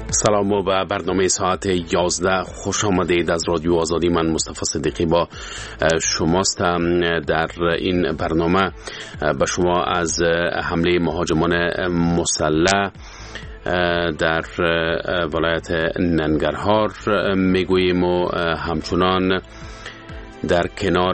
سلام و به برنامه ساعت 11 خوش آمدید. از رادیو آزادی من مصطفی صدیقی با شماستم. در این برنامه به شما از حمله مهاجمان مسلح در ولایت ننگرهار میگوییم و همچنان در کنار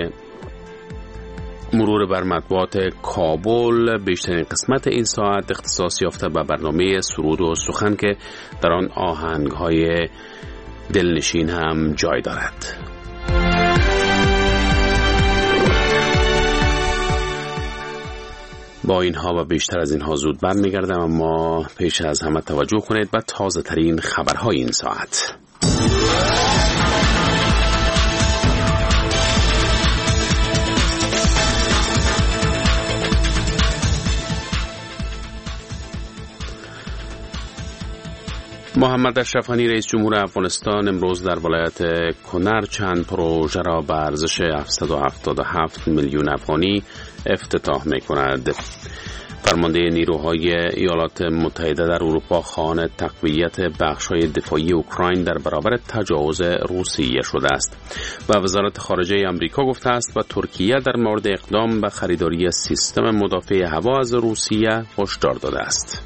مرور بر مطبوعات کابل بیشترین قسمت این ساعت اختصاص یافته به برنامه سرود و سخن که در آن آهنگ‌های دلنشین هم جای دارد. با اینها و بیشتر از اینها زود برمیگردم، اما پیش از همه توجه کنید به تازه ترین خبرهای این ساعت. محمد اشرف غنی رئیس جمهور افغانستان امروز در ولایت کنر چند پروژه را به ارزش 777 میلیون افغانی افتتاح می‌کند. فرمانده نیروهای ایالات متحده در اروپا خواهان تقویت بخش‌های دفاعی اوکراین در برابر تجاوز روسیه شده است و وزارت خارجه آمریکا گفته است و ترکیه در مورد اقدام به خریداری سیستم مدافع هوا از روسیه هشدار داده است.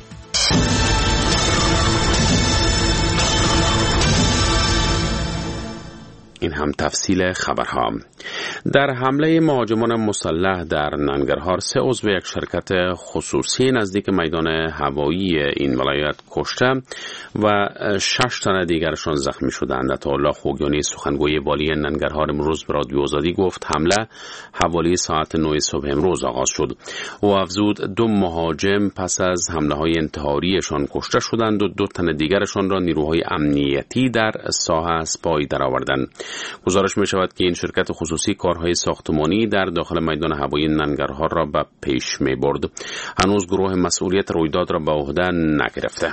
این هم تفصیل خبرها. در حمله مهاجمان مسلح در ننگرهار 3 عضو یک شرکت خصوصی نزدیک میدان هوایی این ولایت کشته و 6 تن دیگرشان زخمی شدند. عطاالله خوگیانی سخنگوی والی ننگرهار امروز به رادیو آزادی گفت حمله حوالی ساعت 9 صبح امروز آغاز شد. او افزود 2 مهاجم پس از حمله‌های انتحاریشان کشته شدند و 2 تن دیگرشان را نیروهای امنیتی در ساحه از پای درآوردند. گزارش می شود که این شرکت خصوصی کارهای ساختمانی در داخل میدان هوایی ننگرهار را به پیش می برد. هنوز گروه مسئولیت رویداد را به عهده نگرفته.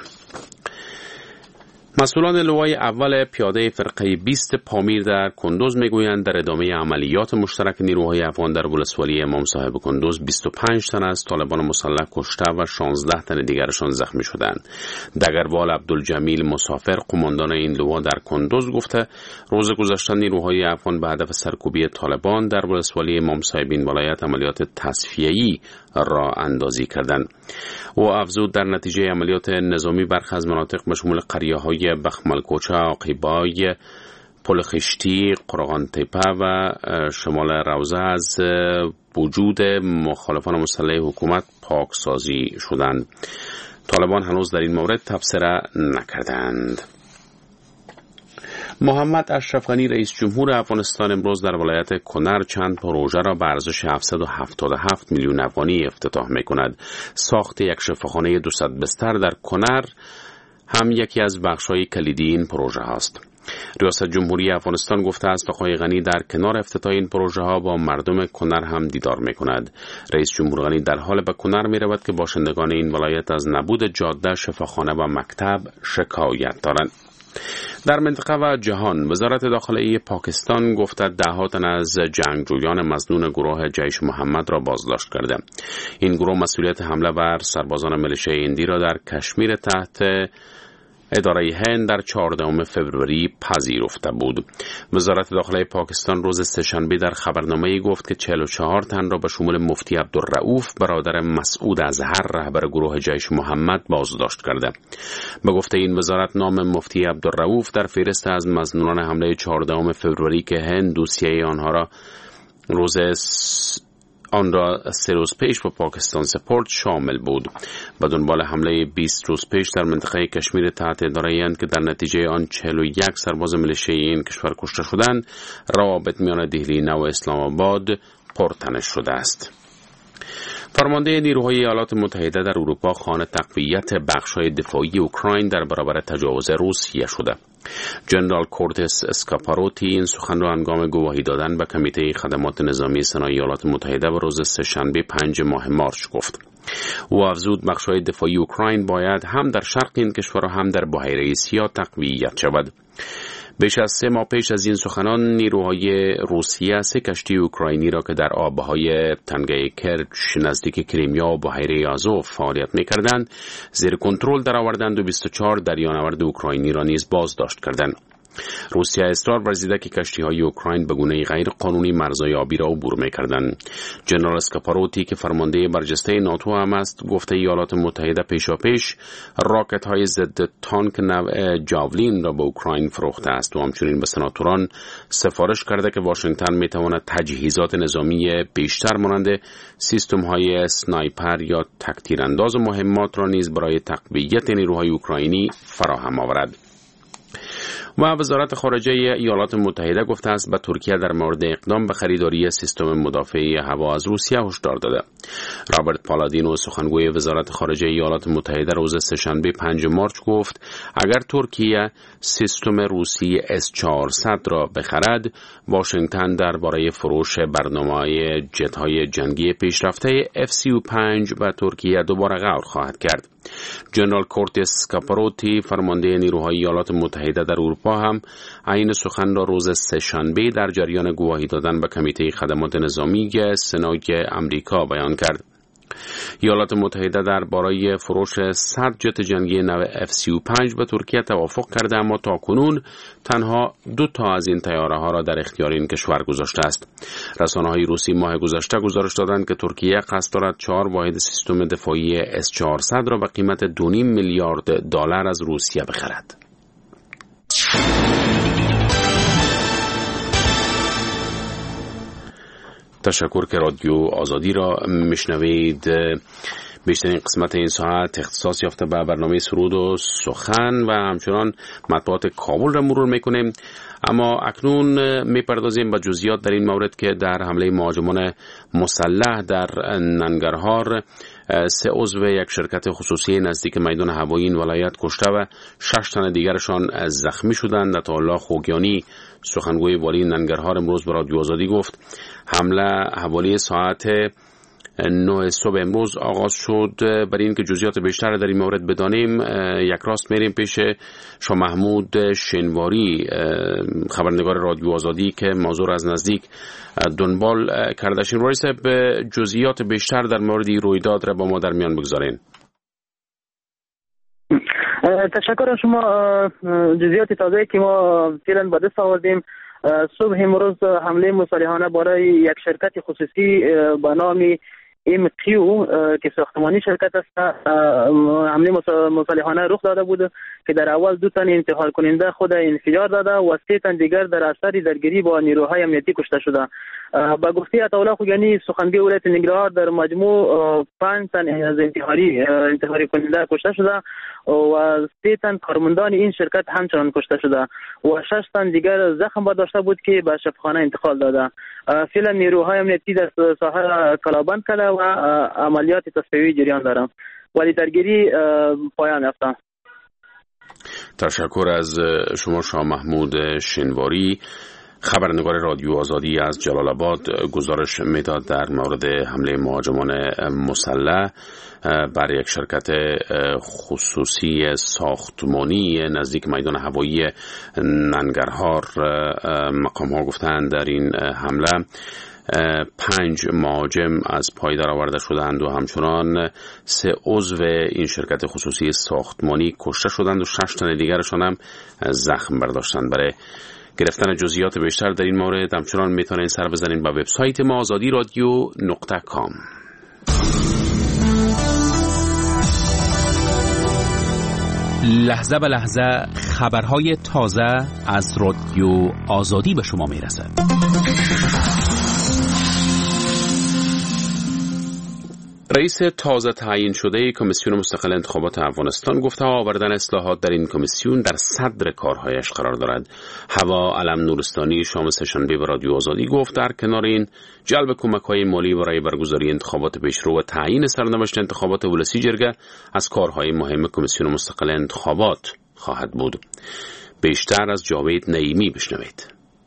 مسئولان لوای اول پیاده فرقه 20 پامیر در کندوز میگویند در ادامه عملیات مشترک نیروهای افغان در ولسوالی امام صاحب کندوز 25 تن از طالبان مسلح کشته و 16 تن دیگرشان زخمی شدند. دگروال عبدالجمیل مسافر قماندان این لوا در کندوز گفته روز گذشته نیروهای افغان به هدف سرکوبی طالبان در ولسوالی امام صاحب این ولایت عملیات تصفیه‌ای را اندازی کردند. او افزود در نتیجه عملیات نظامی برخی از مناطق به شمول قریه‌های بخملکوچه، عاقبای، پل خشتی، قرغان تپه و شمال روضه از وجود مخالفان مسلح حکومت پاکسازی شدند. طالبان هنوز در این مورد تبصره نکردند. محمد اشرف غنی رئیس جمهور افغانستان امروز در ولایت کنر چند پروژه را به ارزش 777 میلیون افغانی افتتاح می‌کند. ساخت یک شفاخانه 200 بستر در کنر هم یکی از بخش‌های کلیدی این پروژه است. ریاست جمهوری افغانستان گفته است آقای غنی در کنار افتتاح این پروژه ها با مردم کنر هم دیدار می‌کند. رئیس جمهور غنی در حال به کنر می‌رود که باشندگان این ولایت از نبود جاده، شفاخانه و مکتب شکایت دارند. در منطقه و جهان وزارت داخلی پاکستان گفته 10 تن از جنگجویان مظنون گروه جیش محمد را بازداشت کرده. این گروه مسئولیت حمله بر سربازان میلیشیای هندی را در کشمیر تحت اداره هند در 14 فوریه پذیرفته بود. وزارت داخلی پاکستان روز سه‌شنبه در خبرنامه‌ای گفت که 44 تن را به شمول مفتی عبدالرؤوف برادر مسعود اظهر رهبر گروه جیش محمد بازداشت کرده. به گفته این وزارت نام مفتی عبدالرؤوف در فهرست از مظنونان حمله 14 فوریه که هند دوسیه آنها را آن را 3 روز پیش به پاکستان سپرد شامل بود. به دنبال حمله 20 روز پیش در منطقه کشمیر تحت اداره هند که در نتیجه آن 41 سرباز میلیشیای این کشور کشته شدند، روابط میان دهلی نو و اسلام آباد پرتنش شده است. فرمانده نیروهای ایالات متحده در اروپا خواهان تقویت بخش‌های دفاعی اوکراین در برابر تجاوز روسیه شده. جنرال کورتس اسکاپاروتی این سخن را هنگام گواهی دادن به کمیته خدمات نظامی سنا ایالات متحده و روز سه‌شنبه 5 ماه مارس گفت. او افزود بخش‌های دفاعی اوکراین باید هم در شرق این کشور و هم در بحیره سیاه تقویت شود. بیش از 3 ماه پیش از این سخنان نیروهای روسیه 3 کشتی اوکراینی را که در آبهای تنگه کرچ نزدیک کریمیا و بحیره آزوف فعالیت می‌کردند زیر کنترل درآوردند و 24 دریانورد اوکراینی را نیز بازداشت کردند. روسیه اصرار ورزیده که کشتی‌های اوکراین به گونه غیر قانونی مرزهای آبی را عبور می‌کردند. جنرال اسکاپاروتی که فرمانده برجسته ناتو هم است گفته ایالات متحده پیشاپیش راکت‌های ضد تانک نوع جاولین را به اوکراین فروخته است و همچنین به سناتوران سفارش کرده که واشنگتن می‌تواند تجهیزات نظامی بیشتر مانند سیستم‌های اسنایپر یا تک‌تیرانداز مهمات را نیز برای تقویت نیروهای اوکراینی فراهم آورد. و وزارت خارجه ایالات متحده گفته است به ترکیه در مورد اقدام به خریداری سیستم مدافع هوا از روسیه هشدار داده. رابرت پالادینو سخنگوی وزارت خارجه ایالات متحده روز سه‌شنبه 5 مارس گفت اگر ترکیه سیستم روسی S-400 را بخرد، واشنگتن درباره فروش برنامه‌های جت‌های جنگی پیشرفته F-35 به ترکیه دوباره غور خواهد کرد. جنرال کورتیس اسکاپاروتی فرمانده نیروهای ایالات متحده در اروپا هم عین سخن را روز سه‌شنبه در جریان گواهی دادن به کمیته خدمات نظامی سنای آمریکا بیان کرد. ایالات متحده درباره فروش 100 جت جنگی نو F-35 به ترکیه توافق کرده، اما تاکنون تنها 2 تا از این طیاره ها را در اختیار این کشور گذاشته است. رسانه‌های روسی ماه گذشته گزارش دادند که ترکیه قصد دارد 4 واحد سیستم دفاعی S-400 را به قیمت 2.5 میلیارد دلار از روسیه بخرد. تشکر که رادیو آزادی را میشنوید. بیشترین قسمت این ساعت اختصاص یافته به برنامه سرود و سخن و همچنان مطبوعات کابل را مرور میکنیم، اما اکنون میپردازیم به جزئیات در این مورد که در حمله مهاجمان مسلح در ننگرهار 3 عضو یک شرکت خصوصی نزدیک میدان هوایی این ولایت کشته و 6 تن دیگرشان زخمی شدند. عطاالله خوگیانی سخنگوی والی ننگرهار امروز به رادیو آزادی گفت حمله حوالی ساعت 9 صبح امروز آغاز شد. برای اینکه جزئیات بیشتر در این مورد بدانیم یک راست میریم پیش شاه محمود شنواری خبرنگار رادیو آزادی که موضوع از نزدیک دنبال کرده. شنواری صاحب جزئیات بیشتر در مورد این رویداد را با ما در میان بگذارین. تشکر از شما. جزئیات تازه‌ای که ما فعلا به دست آوردیم صبح امروز حمله مسلحانه برای یک شرکت خصوصی به نام MQ که ساختمانی شرکت است حمله مسلحانه رخ داده بود که در اول 2 تن انتحار کننده خود انفجار داده و 3 تن دیگر در اثر درگیری با نیروهای امنیتی کشته شده. با گفته عطاالله خوگیانی سخنگوی ولایت ننگرهار در مجموع 5 تن از انتحاری کننده کشته شده و 3 تن کارمندان این شرکت همچنان کشته شده و 6 تن دیگر زخم داشته بود که به شفاخانه انتقال داده. فعلا نیروهای امنیتی در ساحه کلابند کرده و عملیات تصفیه‌ای جریان دارند ولی درگیری پایان یافته. تشکر از شما شاه محمود شنواری خبرنگار رادیو آزادی از جلال آباد گزارش میداد در مورد حمله مهاجمان مسلح بر یک شرکت خصوصی ساختمانی نزدیک میدان هوایی ننگرهار. مقام ها گفتند در این حمله 5 مهاجم از پای درآورده شدند و همچنان 3 عضو این شرکت خصوصی ساختمانی کشته شدند و 6 تن دیگرشان هم زخم برداشتند. برای گرفتن جزئیات بیشتر در این مورد همچنان میتونید سر بزنید به وبسایت ما azadiradio.com. لحظه به لحظه خبرهای تازه از رادیو آزادی به شما میرسد. رئیس تازه تعیین شده کمیسیون مستقل انتخابات افغانستان گفته آوردن اصلاحات در این کمیسیون در صدر کارهایش قرار دارد. هوا علم نورستانی شام سه‌شنبه به رادیو آزادی گفت در کنار این جلب کمک‌های مالی برای برگزاری انتخابات پیشرو و تعیین سرنوشت انتخابات ولسی جرگه از کارهای مهم کمیسیون مستقل انتخابات خواهد بود. بیشتر از جاوید نعیمی بشنوید.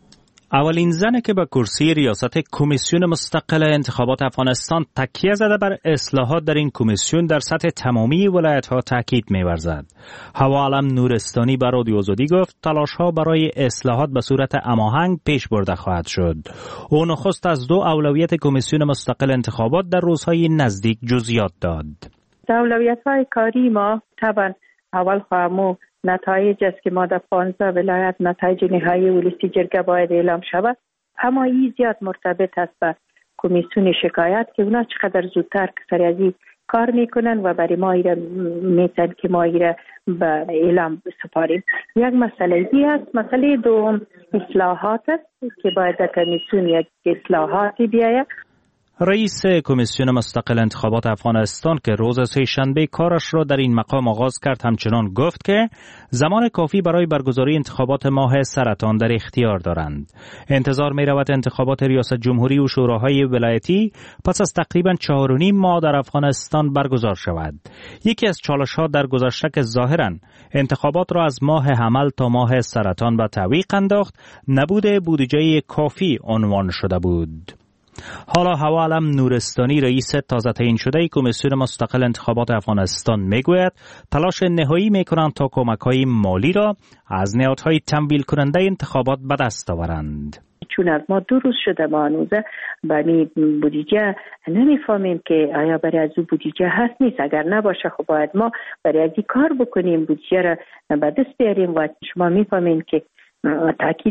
اولین زنی که به کرسی ریاست کمیسیون مستقل انتخابات افغانستان تکیه زده بر اصلاحات در این کمیسیون در سطح تمامی ولایت‌ها تاکید می‌ورزد. حوا علم نورستانی به رادیو آزادی گفت تلاش‌ها برای اصلاحات به صورت هماهنگ پیش برده خواهد شد. او نخست از 2 اولویت کمیسیون مستقل انتخابات در روزهای نزدیک جزئیات داد. اولویت‌های کاری ما طبعا اول خواهمو نتایج است که ما در 15 ولایت نتایج نهایی ولسی جرگه باید اعلام شود. اما این زیاد مرتبط است به کمیسیون شکایت که اونا چقدر زودتر سریعی کار میکنن و برای ما ایره میتن که ما ایره به اعلام سپاریم. یک مسئله ای است. مسئله دوم اصلاحات است که باید در کمیسیون یک اصلاحاتی بیاید. رئیس کمیسیون مستقل انتخابات افغانستان که روز سه‌شنبه کارش را در این مقام آغاز کرد همچنان گفت که زمان کافی برای برگزاری انتخابات ماه سرطان در اختیار دارند. انتظار می رود انتخابات ریاست جمهوری و شوراهای ولایتی پس از تقریباً 4.5 ماه در افغانستان برگزار شود. یکی از چالش‌ها در گذشته که ظاهراً انتخابات را از ماه حمل تا ماه سرطان به تعویق انداخت، نبود بودجه کافی عنوان شده بود. حالا حوا علم نورستانی رئیس تازه تعیین شده کمیسیون مستقل انتخابات افغانستان میگوید تلاش نهایی میکنند تا کمک‌های مالی را از نهادهای تمویل کننده انتخابات به دست آورند. چون از ما 2 روز شده ما هنوزه برای بودجه نمیفهمیم که آیا برای از او بودجه هست نیست. اگر نباشه خب باید ما برای از این کار بکنیم، بودجه را به دست بیاریم و شما میفهمیم که تاکید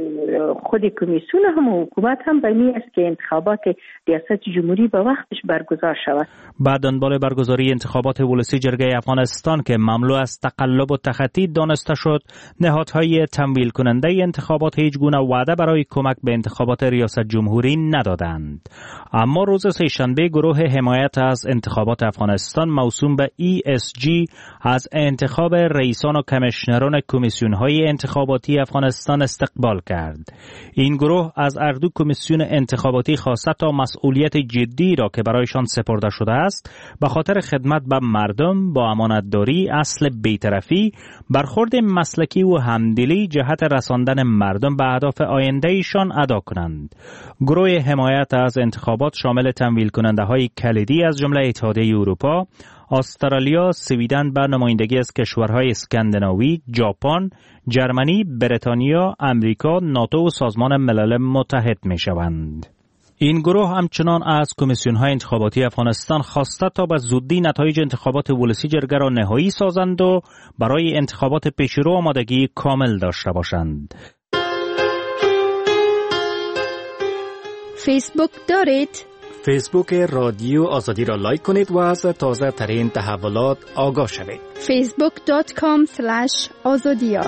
خود کمیسیون هم و حکومت هم به این است که انتخابات ریاست جمهوری به وقتش برگزار شود. بعد دنبال برگزاری انتخابات ولسی جرگه افغانستان که مملو از تقلب و تخطی دانسته شد، نهادهای تمویل کننده انتخابات هیچ گونه وعده برای کمک به انتخابات ریاست جمهوری ندادند. اما روز سه‌شنبه گروه حمایت از انتخابات افغانستان موسوم به ESG از انتخاب رئیسان و کمیشنران کمیسیون‌های انتخاباتی افغانستان استقبال کرد. این گروه از اردو کمیسیون انتخاباتی خواسته تا مسئولیت جدی را که برایشان سپرده شده است به خاطر خدمت به مردم با امانتداری، اصل بی‌طرفی، برخورد مسلکی و همدلی جهت رساندن مردم به اهداف آینده ایشان ادا کنند. گروه حمایت از انتخابات شامل تمویل کننده های کلیدی از جمله اتحادیه اروپا، استرالیا، سویدن به نمایندگی از کشورهای اسکاندیناوی، ژاپن، جرمنی، بریتانیا، امریکا، ناتو و سازمان ملل متحد می شوند. این گروه همچنان از کمیسیون‌های انتخاباتی افغانستان خواسته تا به زودی نتایج انتخابات ولسی جرگه را نهایی سازند و برای انتخابات پیشرو آمادگی کامل داشته باشند. فیسبوک دارید؟ فیسبوک رادیو آزادی را لایک کنید و از تازه ترین تحولات آگاه شوید. facebook.com/azadiyar.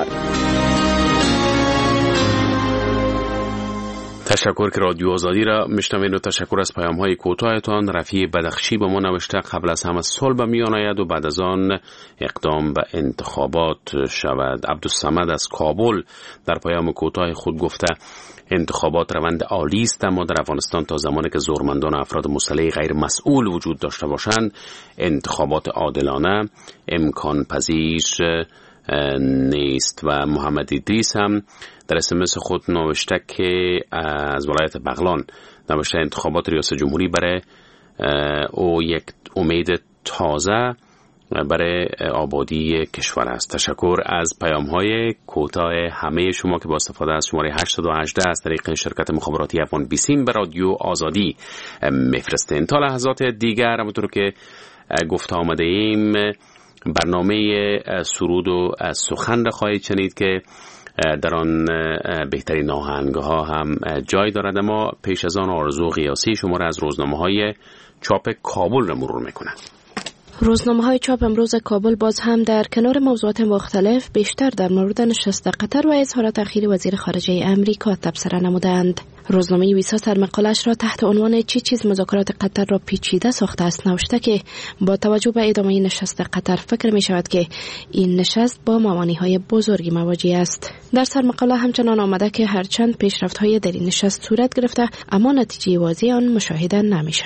تشکر که رادیو آزادی را میشنوید و تشکر از پیام‌های کوتاهتان. رفیع بدخشی به ما نوشته قبل از همه صلح به میان آید و بعد از آن اقدام به انتخابات شود. عبدالصمد از کابل در پیام کوتاه خود گفته انتخابات روند عالی است، اما در افغانستان تا زمانی که زورمندان و افراد مسلح غیر مسئول وجود داشته باشند انتخابات عادلانه امکان پذیر نیست. و محمد ادریس هم در SMS خود نوشته که از ولایت بغلان نوشته انتخابات ریاست جمهوری برای او یک امید تازه برای آبادی کشور است. تشکر از پیام‌های کوتاه همه شما که با استفاده از شماره 818 از طریق شرکت مخابراتی افغان بیسیم به رادیو آزادی میفرستین. تا لحظات دیگر همونطور که گفته آمده ایم برنامه سرود و سخن را خواهید شنید که در آن بهترین آهنگ‌ها هم جای دارد، اما پیش از آن آرزو قیاسی شما را از روزنامه‌های چاپ کابل را مرور می‌کنند. روزنامه‌های چاپ امروز کابل باز هم در کنار موضوعات مختلف بیشتر در مورد نشست قطر و اظهارات اخیر وزیر خارجه امریکا تبصره نمودند. روزنامه ویسا سرمقالش را تحت عنوان چی چیز مذاکرات قطر را پیچیده ساخته است نوشته که با توجه به ادامه نشست قطر فکر می شود که این نشست با موانعهای بزرگی مواجه است. در سرمقاله همچنان آمده که هرچند پیشرفت‌های در این نشست صورت گرفته اما نتیجه واضح آن مشاهده نمی شود.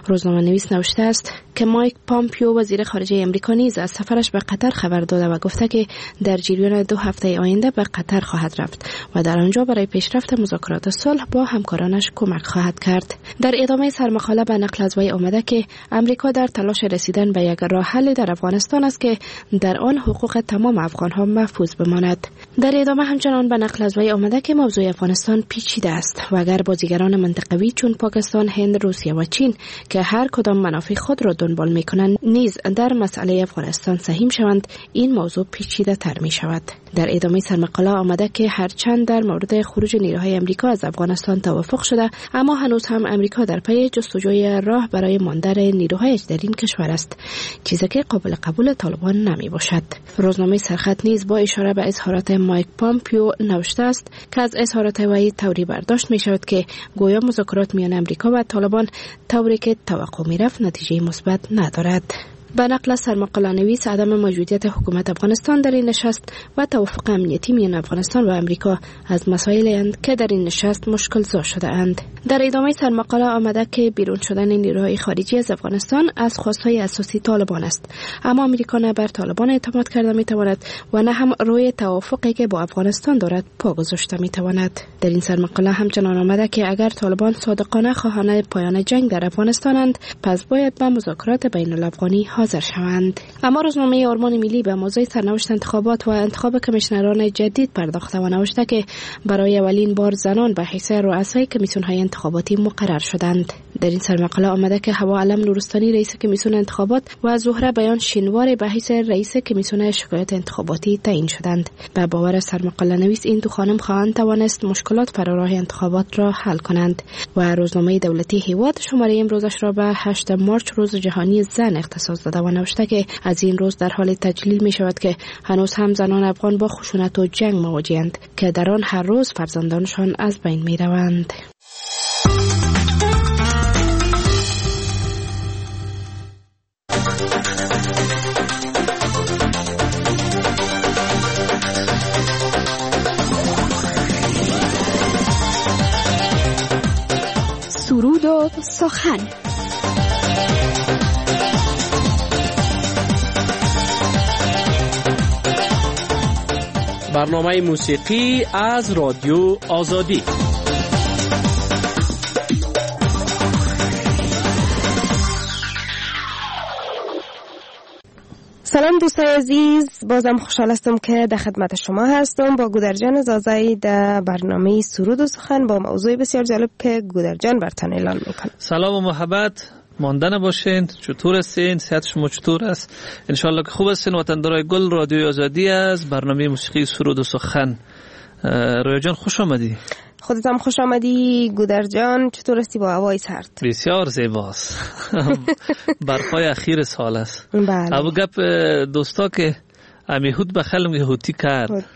روزنامه نویس نوشته است که مایک پامپیو وزیر خارجه امریکا نیز از سفرش به قطر خبر داده و گفته که در جریان 2 هفته آینده به قطر خواهد رفت و در آنجا برای پیشرفت مذاکرات صلح با همکارانش کمک خواهد کرد. در ادامه سرمقاله به نقل از وی آمده که امریکا در تلاش رسیدن به یک راه حل در افغانستان است که در آن حقوق تمام افغان‌ها محفوظ بماند. در ادامه همچنان به نقل از وی آمده که موضوع افغانستان پیچیده است و اگر بازیگران منطقوی چون پاکستان، هند، روسیه و چین که هر کدام منافع خود را دنبال می‌کنند نیز در مسئله افغانستان سهیم شوند، این موضوع پیچیده تر می شود. در ادامه سرمقاله آمده که هرچند در مورد خروج نیروهای امریکا از افغانستان توافق شده، اما هنوز هم امریکا در پی جستجوی راه برای ماندن نیروهایش در این کشور است، چیزی که قابل قبول طالبان نمی باشد. روزنامه سرخط نیز با اشاره به اظهارات مایک پامپیو نوشته است که از اظهارات وی طوری برداشت می شود که گویا مذاکرات میان امریکا و طالبان طوری که توقع می رفت نتیجه مثبت ندارد. به نقل سرمقاله نویس عدم موجودیت حکومت افغانستان در این نشست و توافق امنیتی میان افغانستان و امریکا از مسائلی اند که در این نشست مشکل زا شده اند. در ادامه سرمقاله آمده که بیرون شدن نیروهای خارجی از افغانستان از خواستهای اساسی طالبان است، اما امریکا نه بر طالبان اعتماد کرده میتواند و نه هم روی توافقی که با افغانستان دارد پا گذاشته میتواند. در این سرمقاله همچنان آمده که اگر طالبان صادقانه خواهان پایان جنگ در افغانستانند، پس باید به مذاکرات بین الافغانی حاضر شوند. اما روزنامه آرمان ملی به موضوع سرنوشت انتخابات و انتخاب کمیشنران جدید پرداخته و نوشته که برای اولین بار زنان به حیث رؤسای کمیسیون‌های انتخاباتی مقرر شدند. در این سرمقاله آمده که حوا علم نورستانی رئیس کمیسیون انتخابات و زهره بیان شینوار به حیث رئیس کمیسیون شکایت انتخاباتی تعیین شدند. به باور سرمقاله نویس این دو خانم خواهند توانست مشکلات فراراه انتخابات را حل کنند. و روزنامه دولتی هیواد شماره امروزش را به 8 مارچ روز جهانی زن اختصاص داده و نوشته که از این روز در حال تجلیل می شود که هنوز هم زنان افغان با خشونت و جنگ مواجه‌اند که در آن هر روز فرزندانشان از بین می روند. سرود و سخن. برنامه موسیقی از رادیو آزادی. سلام دوستای عزیز، بازم خوشحال هستم که در خدمت شما هستم با گودرجان زازایی در برنامه سرود و سخن با موضوع بسیار جالب که گودرجان برتان اعلان میکنه. سلام و محبت، مانده نباشین. چطور هستین؟ صحت شما چطور است؟ انشالله که خوب هستین. وطندارای گل، رادیو آزادی از برنامه موسیقی سرود و سخن. رویا جان خوش آمدی. خودت هم خوش آمدی گودرجان. چطور هستی با هوای سرد؟ بسیار زیباست. برفای اخیر سال است. بله. ابو گپ دوستا که امیهود بخلم که هوتی کرد.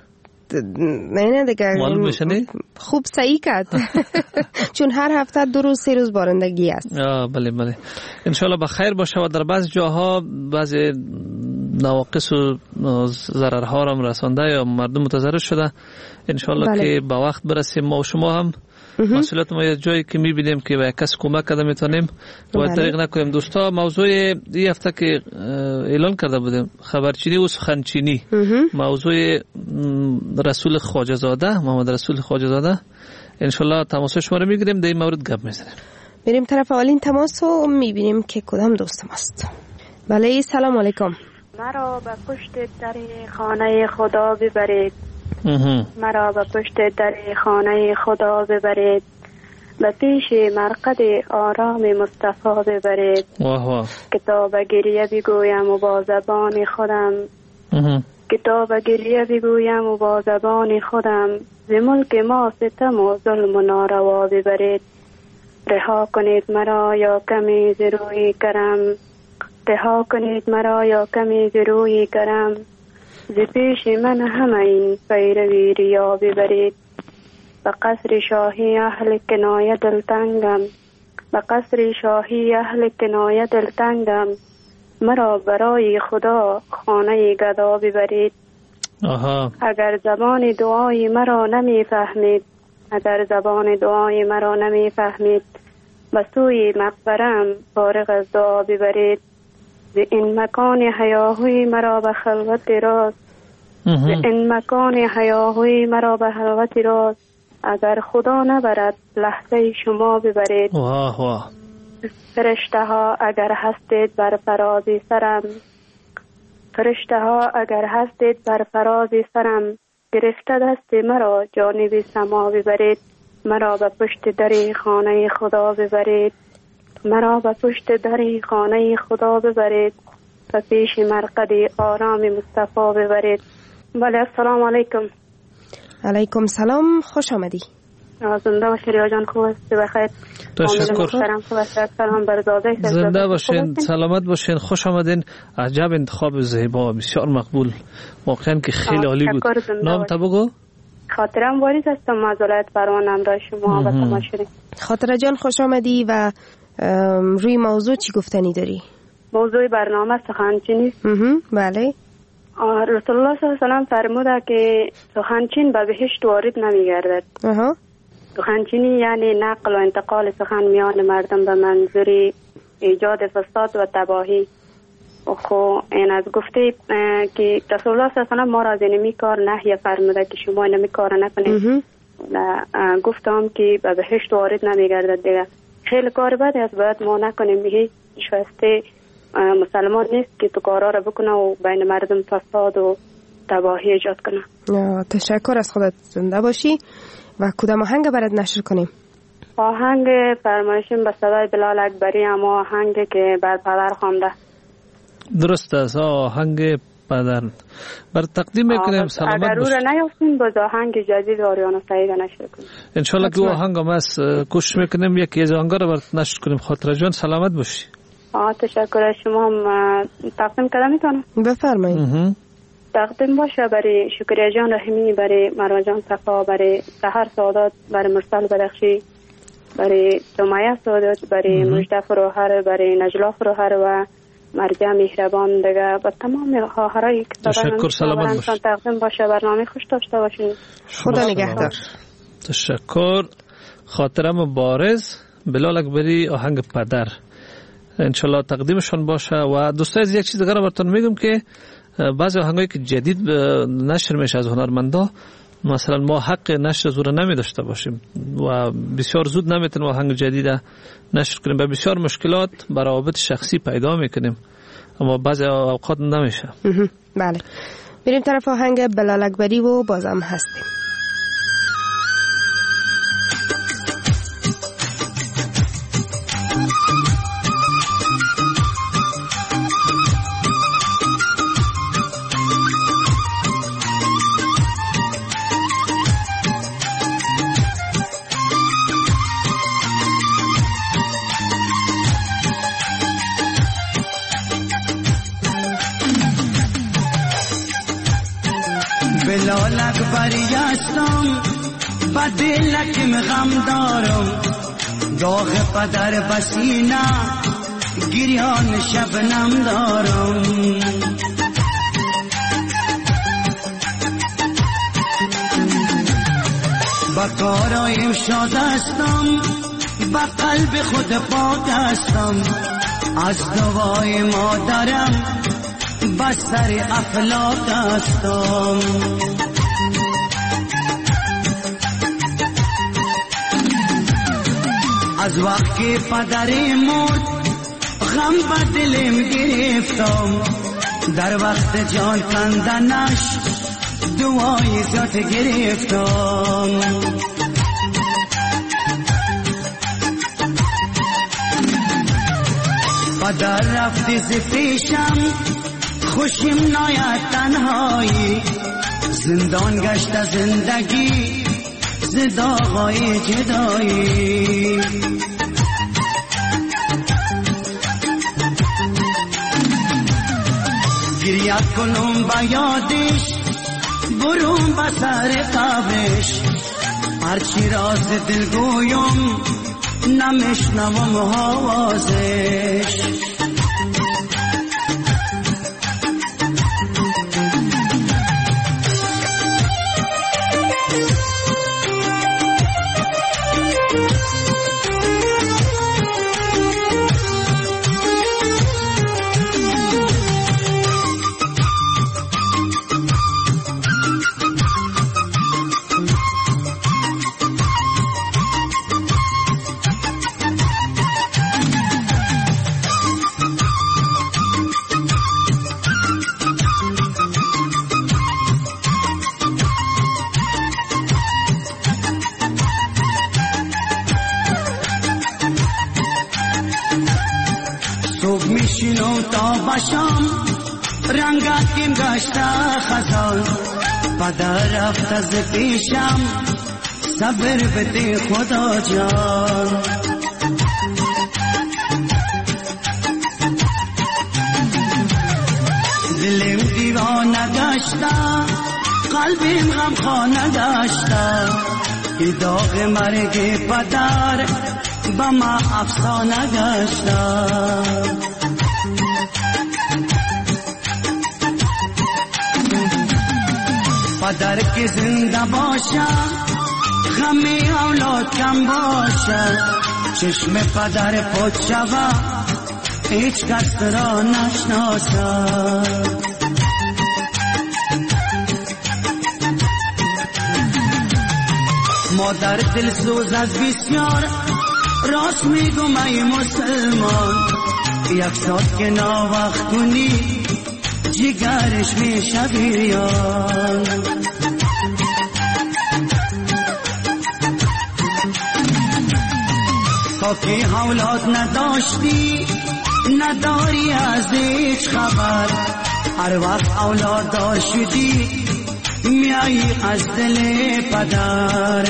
نه دیگه معلوم بشنی؟ خوب صحیح کرد. چون هر هفته 2 روز 3 روز بارندگی است. بله بله. انشالله بخیر باشه و در بعض جاها بعض نواقص و ضررها را رسانده یا مردم متضرر شده. انشالله بله. که با وقت برسیم. ما و شما هم مسئولیت ما یه جایی که میبینیم که به کس کمک کرده میتونیم و طریق نکنیم. دوستا موضوع این هفته که اعلان کرده بودیم خبرچینی و سخنچینی، موضوع رسول خواجه زاده، محمد رسول خواجه زاده، انشالله تماس شما رو میگیریم، در این مورد گپ میزنیم. بریم طرف اولین تماس رو میبینیم که کدام دوستم است. بله سلام علیکم. مرا به پشت در خانه خدا ببرید، مرا به پشت در خانه خدا ببرید، به پیش مرقد آرام مصطفی ببرید. کتاب گریه بگویم و با زبان خودم، کتاب گریه بگویم و با زبان خودم، ز ملک ما ستم و ظلم و ناروا ببرید. رها کنید مرا یا کمی ز روی کرم، رها کنید مرا یا کمی ز روی کرم، ز پیش من همه این پیروی ریا ببرید. به قصر شاهی اهل کنایه دلتنگم، به قصر شاهی اهل کنایه دلتنگم، مرا برای خدا خانه گدا ببرید. اگر زبان دعای مرا نمی فهمید، اگر زبان دعای مرا نمی فهمید، به سوی مقبرم فارغ از دعا ببرید. به این مکان هیاهوی مرا به خلوت راست، به این مکان هیاهوی مرا به خلوت راست. اگر خدا نبرد لحظه شما ببرید. واه واه. فرشته ها اگر هستید بر فراز سرم، فرشته ها اگر هستید بر فراز سرم. گرفته دست مرا جانب سما ببرید. مرا به پشت در خانه خدا ببرید. مرا به پشت در خانه خدا ببرید. به پیش مرقد آرام مصطفی ببرید. بله السلام علیکم. علیکم سلام، خوش آمدی. زنده باشید ریا جان، خوب است؟ بخیر. تشکر. سلام بر زاده. زنده باشین، سلامت باشین، خوش آمدین. عجب انتخاب زیبا، بسیار مقبول، واقعا که خیلی عالی بود. نام تا بگو. خاطرم واریز هستم، معذرت فرمان همراه شما و تماشایی. خاطره جان خوش آمدی و روی موضوع چی گفتنی داری؟ موضوع برنامه سخنچینی. بله. رسول الله صلی الله علیه و سلم فرموده که سخنچین به بهشت وارد نمیگردد. سخنچینی یعنی نقل و انتقال سخن میان مردم به منظور ایجاد فساد و تباهی. خب این از گفته که رسول الله صلی الله علیه و سلم ما را از اینمی کار نهی فرموده که شما اینمی کار نکنید. گفتم که به بهشت وارد نمیگردد دیگه. خیلی کار بدی است، باید ما نکنیم. هیچ شایسته مسلمان نیست که تو کارا رو بکنه و بین مردم فساد و تباهی ایجاد کنه. تشکر از خودت، زنده باشی. و کدام آهنگ برات نشر کنیم؟ آهنگ فرمایشیم به صدای بلال اکبری، اما آهنگی که بر پدر خوانده. درست است، آهنگ پدر بر تقدیم میکنیم. سلامت اگر باش. اگر رو نیافتین باز آهنگ جدید آریانا سعید نشر کنیم انشالله که آهنگ هم هست، کوشش میکنیم یکی از آهنگا رو برات نشر کنیم. خاطره جان سلامت باشی. تشکر از شما. هم تقدیم کردم میتونم؟ بفرمایید. تقدیم باشه برای شکریه جان رحیمی، برای مروا جان صفا، برای سحر سعادت، برای مرسل بدخشی، برای سمیه سعادت، برای مجده فروهر، برای نجلا فروهر و مرجع مهربان دیگه با تمام خواهرایی که تشکر. سلامت باش. تقدیم باشه. برنامه خوش داشته باشین. خدا نگهدار. تشکر. خاطره مبارز بلال اکبری، آهنگ پدر، انشالله تقدیمشون باشه. و دوستای از یک چیز دیگه براتون میگم که بعضی آهنگایی که جدید نشر میشه از هنرمندا، مثلا ما حق نشر زور نمی داشته باشیم و بسیار زود نمیتونیم آهنگ جدید نشر کنیم، به بسیار مشکلات برای روابط شخصی پیدا میکنیم، اما بعضی اوقات نمیشه. بله، بریم طرف آهنگ بلال اکبری و بازم هستیم. بلال اکبری هستم، با دلکم غم دارم، داغ پدر بسینه گریان شبنم دارم. با کارایم شاد هستم، با قلب خود پاک هستم، از دوای مادرم بستر افلاک هستم. از وقتی پدری مرد غم به دلم گرفتم، در وقت جان کندنش دعای ذات گرفتم. پدر رفتی ز پیشم خوشیم ناید تنهایی، زندان گشت زندگی ز داغای جدایی. گریه کنم با یادش برون به سر قبرش، هرچی راز دل گویم نمیشنوم آوازش. شام رنگاتیم گشته خزان پدر رفت از پیشم صبر بده خدا جان دلم دیوانه گشته قلبیم غمخانه گشته این داغ مرگ پدر با ما افسانه گشته پدر که زنده باشه غم اولاد کم باشه چشم پدر پد شوه هیچ کس را نشناسه مادر دل سوز از بسیار راست میگم ای مسلمان یک ساعت که ناوقت کنی جگرش میشه بیان تا که اولاد نداشتی نداری از هیچ خبر هر وقت اولاد دار شدی میایی از دل پدر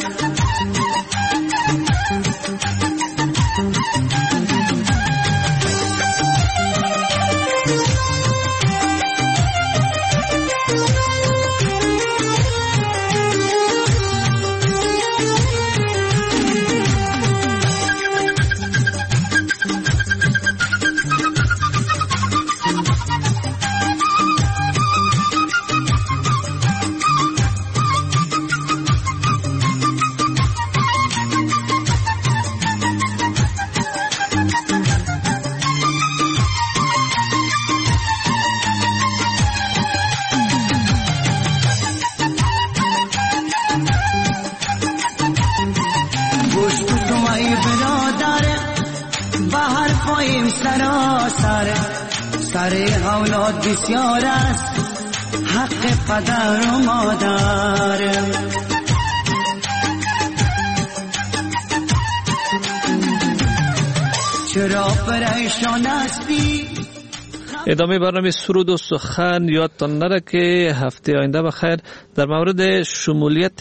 سر اولاد بسیار است حق پدر و مادر چرا پریشان هستی ادامه برنامه سرود و سخن یادتان نره که هفته آینده بخیر در مورد شمولیت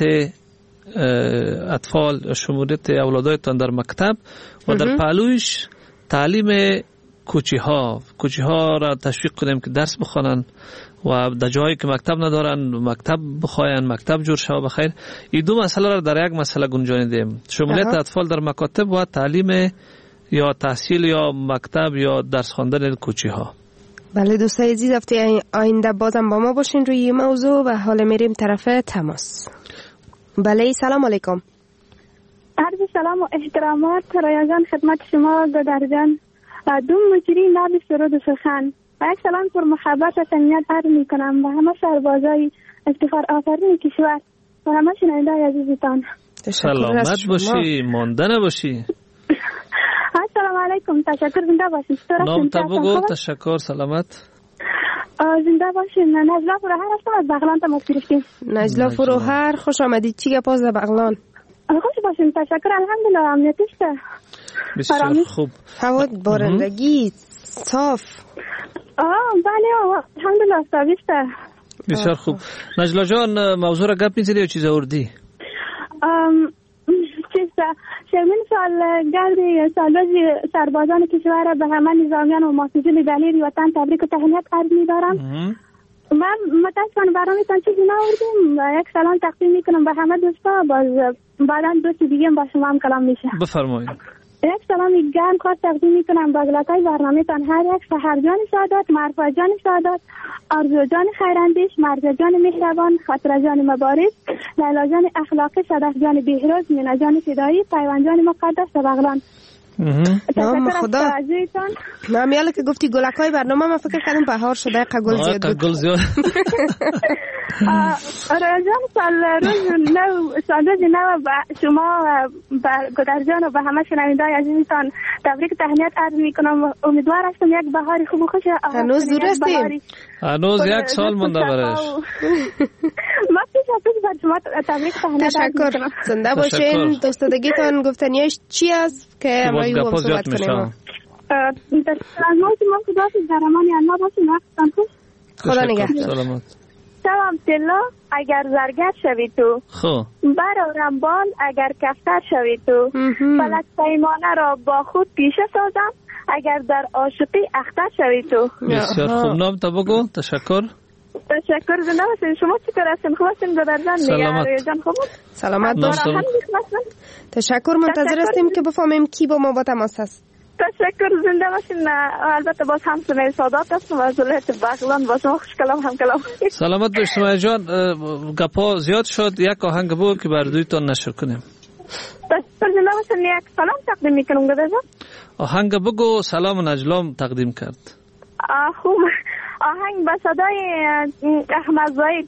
اطفال شمولیت اولادایتان در مکتب و در پهلویش تعلیم کوچی ها را تشویق کنیم که درس بخوانن و در جایی که مکتب ندارن مکتب بخواین مکتب جور شوه بخیر. این دو مسئله را در یک مسئله گنجانیدیم شمولیت اطفال در مکاتب و تعلیم یا تحصیل یا مکتب یا درس خواندن کوچی ها. بله دوستای عزیز هفته آینده بازم با ما باشین روی این موضوع و حالا میریم طرف تماس. بله سلام علیکم. عرض سلام و احترامات رایگان خدمت شما گودرجان دوم مجری نبی سرود و سخن و یک سلام پر محبت و صمیمیت عرض می کنم و همه سربازای افتخار آفرین کشور و همه شنونده عزیزتان. سلامت باشی مانده نباشی. السلام علیکم تشکر زنده باشین. نام تا بگو تشکر سلامت. زنده باشین. نجلا فروهر هستم از بغلان تماس گرفتیم. نجلا فروهر خوش آمدید. چی گپ از بغلان؟ خوش باشین تشکر الحمدلله امنیتش بسیار خوب. هوا بارندگی صاف. بله الحمدلله صافیسته. بسیار خوب. نجلا جان موضوع را گپ میزنی یا چیز آوردی؟ شرمین سالگرد سالروز سربازان کشور به همه نظامیان و محافظین دلیر وطن تبریک و تهنیت عرض می‌دارم. من متاسفانه برنامه‌تان چیزی نآوردیم. یک سلام تقدیم می‌کنم به همه دوستا. بعداً دوست دیگه با شما هم کلام میشه. بفرمایید. یک سلامی گرم خاص تقدیم می‌کنم به اگلاتای برنامه‌تان هر یک سحرجان سعادت، معرفت جان سعادت، آرزو جان خیراندیش، مرزا جان مهربان، خاطر جان مبارک، لیلا جان اخلاقی، صدق جان بهروز، مینا جان فدایی، پیوند جان مقدس بغلان. نام خدا. نامیاله که گفتی گلکای برنامه من فکر کردم بهار شده قگل زیاد بود. قگل زیاد. رایجان سالروز نو به شما به گودرجان و به همه شنونده‌های عزیزتان تبریک تهنیت عرض میکنم. امیدوار هستم یک بهار خوب باشه. هنوز دور هستیم. هنوز یک سال مونده برش. ما پیش بر شما تبریک تهنیت عرض میکنم. زنده باشین. دوستادگیتان گفتنیش چی است که امروز با صحبت کنیم؟ تشکر از ما که ما خدا در امان الله باشیم. وقتتان خوش. خدا نگهدار. سلامت. شبم طلا اگر زرگر شوی تو، خب برارم بال اگر کفتر شوی تو، فلک پیمانه را با خود پیشه سازم اگر در عاشقی اختر شوی تو. بسیار خوب، نام تا بگو. تشکر. تشکر. زنده باشین. شما چطور هستین؟ خوب هستین گودرجان؟ سلامت. جان خوب؟ سلامت باشین. تشکر. منتظر هستیم که بفهمیم کی با ما با تماس است. تشکر. زنده باشین. البته باز هم سمیه سادات هستم از ولایت بغلان. با شما خوش کلام هم کلام. سلامت باش سمیه جان. گپا زیاد شد، یک آهنگ بود که بر دویتان نشر کنیم. تشکر. زنده باشین. یک سلام تقدیم میکنم گودرجان. آهنگ بگو. سلام و نجلام تقدیم کرد. خوب. آهنگ با صدای احمد زاید.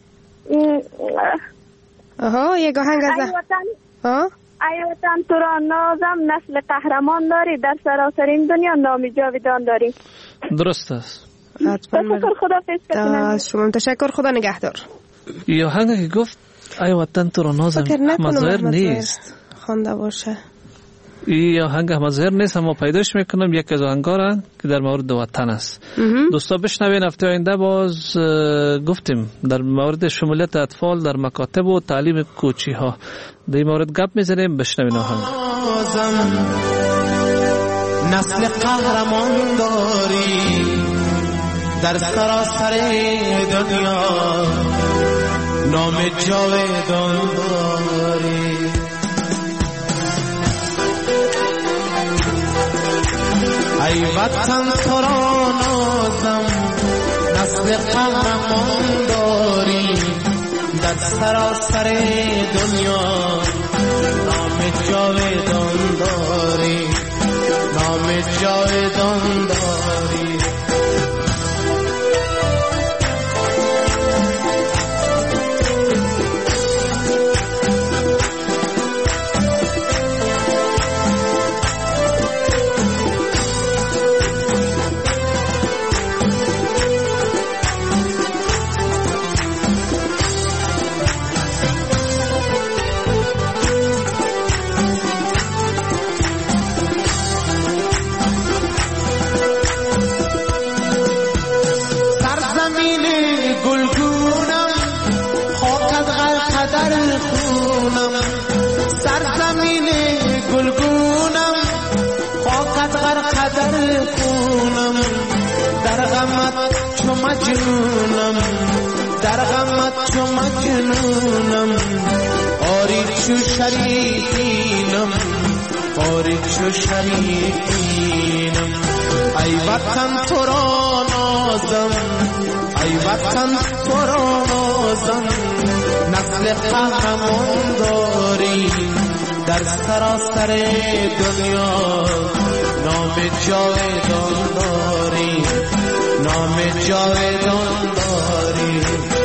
یک آهنگ از ای وطن تو را نازم، نسل قهرمان داری، در سراسر دنیا نام جاویدان داری. درست است. تشکر. خدا حافظ. شما تشکر. خدا نگهدار. این آهنگ که گفت ای وطن تو را نازم احمد زاید نیست خوانده باشه. این آهنگ احمد زاید نیست، اما پیداش میکنم یک از آهنگا که در مورد وطن است. دوستا بشنوین. هفته آینده باز گفتیم در مورد شمولیت اطفال در مکاتب و تعلیم کوچی ها در این مورد گپ میزنیم. بشنوین آهنگ. نسل قهرمان داری در سراسر دنیا، نام جاودان داری. ای وطن تو را نازم، نسل قهرمان داری در سراسر دنیا، نام جاودان داری، نام جاودان داری. سرزمین گلگونم، خاکت غرقدر خونم، در غمت چو مجنونم، در غمت چو مجنونم. آری چو شریفینم، آری چو شریفینم. ای وطن تو را نازم، ای وطن تو را نازم، نسل قهرمان داری در سراسر دنیا، نام جاودان داری، نام جاودان داری.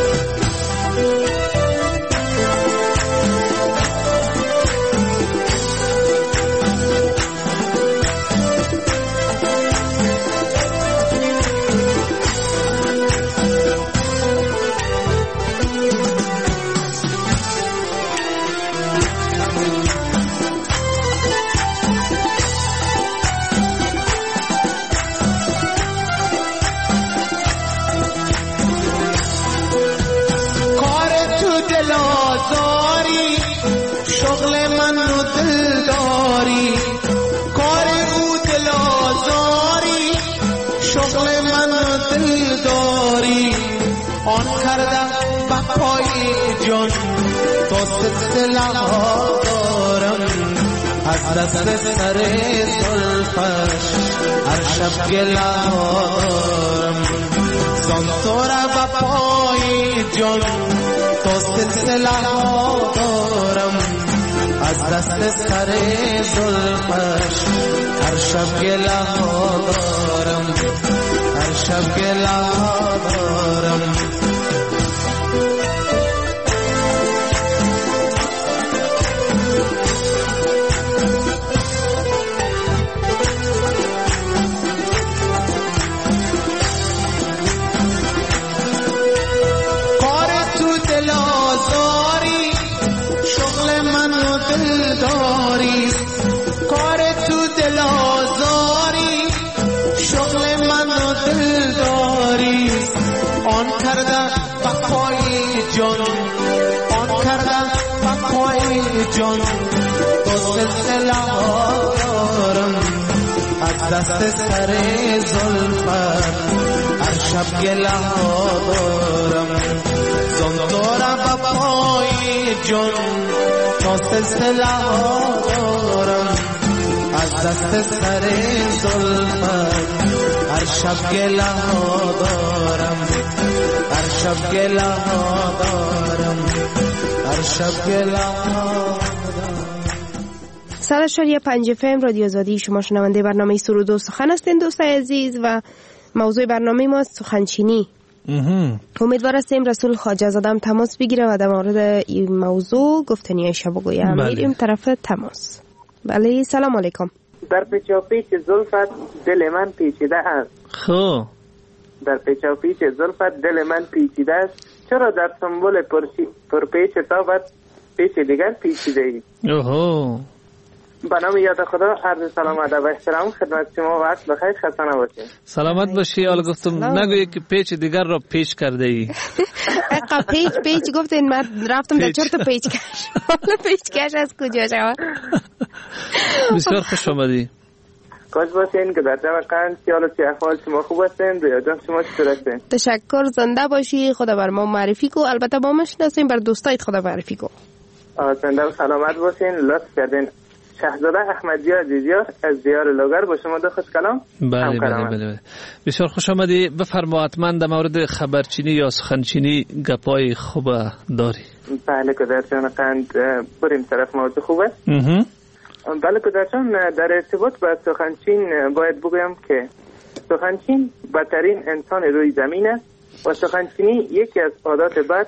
شغل من و دل داری، کار او دل آزاری، شغل من و دل داری. آن کرده بپای جان تا سلسله دارم، از دست سر زلفش هر شب گله دارم. زان تو را بپای جان تا سلسله دارم، از دست سر زلفش هر شب گله دارم، هر شب گله دارم. دارم بقای جان تو سلسله ها دارم از دست سر زلفت هر شب گله ها دارم زن دارم بقای جان تو سلسله ها دارم از دست سر زلفت هر شب گله ها دارم هر شب گله ها دارم هر شب گله ها دارم. 100.5 FM رادیو آزادی، شما شنونده برنامه سرود و سخن هستین دوستای عزیز و موضوع برنامه ما سخنچینی. امیدوار هستیم رسول خواجه زاده تماس بگیره و در مورد این موضوع گفتنی شب بگویم. میریم طرف تماس. بله سلام علیکم. در پیچاپیچ زلفت دل من پیچیده است. خب در پیچاپیچ زلفت دل من پیچیده است، چرا در سنبل پرپیچ تابت پیچ دیگر پیچیده ای؟ اوهو. به نام یاد خدا عرض سلام ادب و احترام خدمت شما، وقت بخیر، خسته نباشید. سلامت باشی. حالا گفتم نگویی که پیچ دیگر را پیچ کرده ای. اقا پیچ گفتین، من رفتم در چرت پیچ کش. حالا پیچ کش از کجا شما؟ بسیار خوش آمدی. خوش باشین که در جمع قند سیال و چه احوال شما خوب هستین؟ رویا جان شما چطور هستین؟ تشکر، زنده باشی. خدا بر ما معرفی کو، البته با ما شناسیم، بر دوستایت خدا معرفی کو. زنده و سلامت باشین. لطف کردین. شهزاده احمدی عزیزیار از دیار لوگر با شما دو خوش کلام. بله. بسیار خوش آمدی. بفرما حتما در مورد خبرچینی یا سخنچینی گپای خوب داری. بله کدر جان قند، بریم طرف موضوع خوبه. بله کدر جان، در ارتباط با سخنچین باید بگویم که سخنچین بدترین انسان روی زمین است و سخنچینی یکی از عادات بد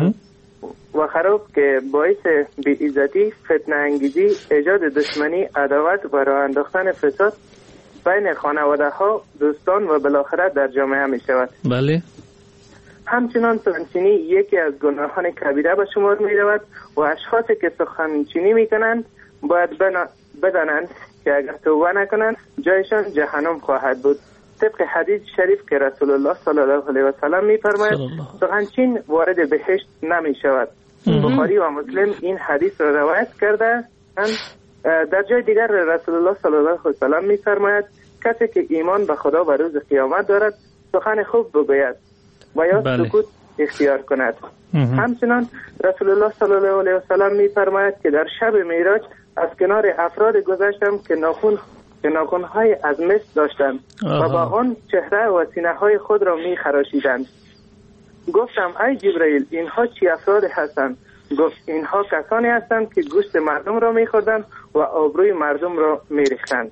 و خراب که باعث بی‌عزتی، فتنه انگیزی، ایجاد دشمنی، عداوت و راه انداختن فساد بین خانواده ها، دوستان و بالاخره در جامعه می شود. بله. همچنان سخنچینی یکی از گناهان کبیره به شمار می رود و اشخاصی که سخنچینی می کنند باید بدانند که اگر توبه نکنند جایشان جهنم خواهد بود. طبق حدیث شریف که رسول الله صلی الله علیه و سلم می‌فرماید سخنچین وارد بهشت نمی شود. بخاری و مسلم این حدیث را روایت کرده. در جای دیگر رسول الله صلی الله علیه و سلم می‌فرماید کسی که ایمان به خدا و روز قیامت دارد سخن خوب بگوید و یا سکوت اختیار کند. همچنان رسول الله صلی الله علیه و سلم می‌فرماید که در شب معراج از کنار افراد گذشتم که ناخن‌های از مس داشتند و با آن چهره و سینه‌های خود را می‌خراشیدند. گفتم ای جبرئیل اینها چی افراد هستند؟ گفت اینها کسانی هستند که گوشت مردم را می‌خوردند و آبروی مردم را می‌ریختند.